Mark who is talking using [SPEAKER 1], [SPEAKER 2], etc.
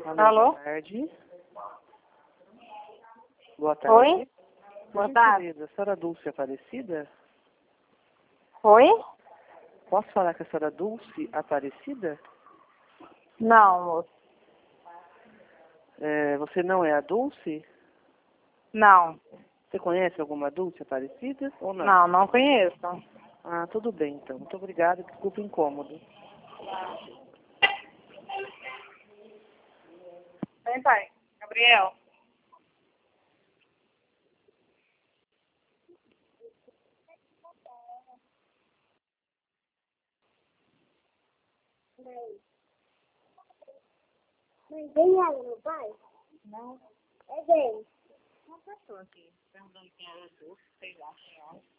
[SPEAKER 1] Alô?
[SPEAKER 2] Boa tarde. Boa tarde.
[SPEAKER 1] Oi? Boa tarde.
[SPEAKER 2] A senhora Dulce Aparecida?
[SPEAKER 1] Oi?
[SPEAKER 2] Posso falar com a senhora Dulce Aparecida?
[SPEAKER 1] Não, moço.
[SPEAKER 2] Você não é a Dulce?
[SPEAKER 1] Não.
[SPEAKER 2] Você conhece alguma Dulce Aparecida ou não?
[SPEAKER 1] Não, não conheço.
[SPEAKER 2] Ah, tudo bem então. Muito obrigada. Desculpa o incômodo.
[SPEAKER 1] Vem, pai. Gabriel.
[SPEAKER 3] Mãe, vem ela, meu pai? Não. É bem.
[SPEAKER 1] Uma pessoa aqui, perguntando quem era Dulce, sei lá quem é.